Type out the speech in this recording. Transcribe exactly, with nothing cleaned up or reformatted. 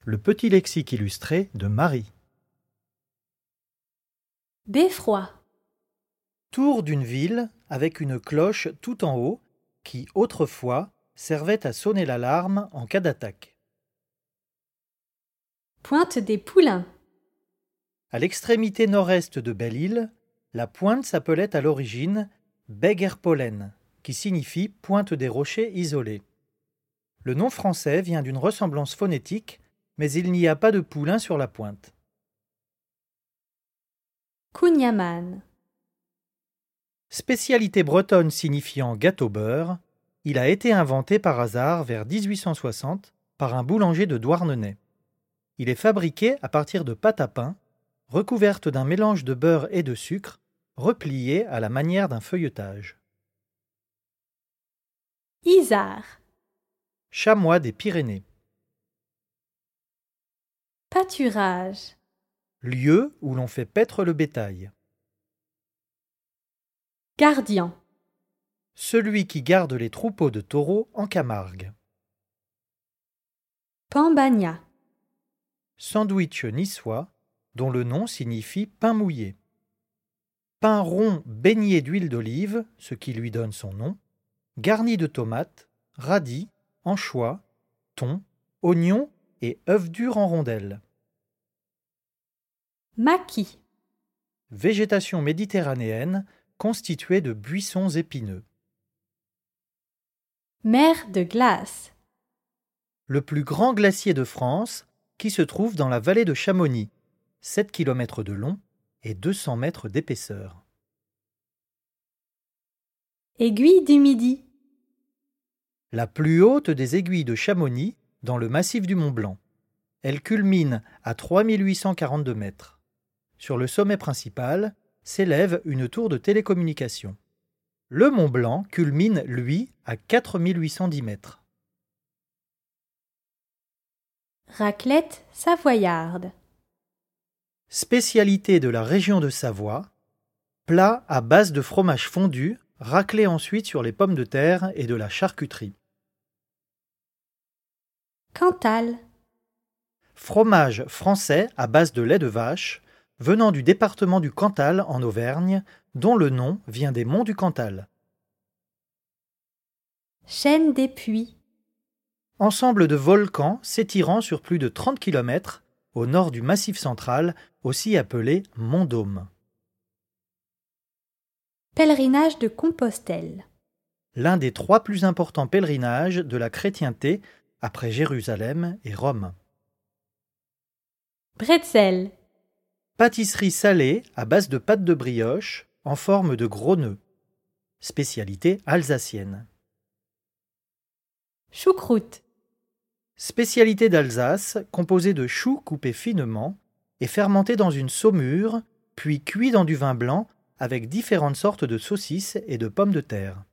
Le petit lexique illustré de Marie. Beffroi. Tour d'une ville avec une cloche tout en haut qui, autrefois, servait à sonner l'alarme en cas d'attaque. Pointe des Poulains. À l'extrémité nord-est de Belle-Île, la pointe s'appelait à l'origine Beg-er-Pollen, qui signifie pointe des rochers isolés. Le nom français vient d'une ressemblance phonétique, mais il n'y a pas de poulain sur la pointe. Cugnaman. Spécialité bretonne signifiant gâteau-beurre, il a été inventé par hasard vers dix-huit cent soixante par un boulanger de Douarnenez. Il est fabriqué à partir de pâte à pain, recouverte d'un mélange de beurre et de sucre, repliée à la manière d'un feuilletage. Isard. Chamois des Pyrénées. Pâturage. Lieu où l'on fait paître le bétail. Gardien. Celui qui garde les troupeaux de taureaux en Camargue. Pambagna. Sandwich niçois, dont le nom signifie pain mouillé. Pain rond baigné d'huile d'olive, ce qui lui donne son nom, garni de tomates, radis, anchois, thon, oignons et œufs durs en rondelles. Maquis. Végétation méditerranéenne constituée de buissons épineux. Mer de glace. Le plus grand glacier de France qui se trouve dans la vallée de Chamonix, sept kilomètres de long et deux cents mètres d'épaisseur. Aiguille du Midi. La plus haute des aiguilles de Chamonix dans le massif du Mont Blanc. Elle culmine à trois mille huit cent quarante-deux mètres. Sur le sommet principal s'élève une tour de télécommunication. Le Mont Blanc culmine, lui, à quatre mille huit cent dix mètres. Raclette savoyarde. Spécialité de la région de Savoie, plat à base de fromage fondu, raclé ensuite sur les pommes de terre et de la charcuterie. Cantal. Fromage français à base de lait de vache, venant du département du Cantal en Auvergne, dont le nom vient des monts du Cantal. Chaîne des Puys. Ensemble de volcans s'étirant sur plus de trente kilomètres au nord du Massif central, aussi appelé Mont Dôme. Pèlerinage de Compostelle. L'un des trois plus importants pèlerinages de la chrétienté après Jérusalem et Rome. Bretzel. Pâtisserie salée à base de pâte de brioche en forme de gros nœuds. Spécialité alsacienne. Choucroute. Spécialité d'Alsace composée de choux coupés finement et fermentés dans une saumure, puis cuits dans du vin blanc avec différentes sortes de saucisses et de pommes de terre.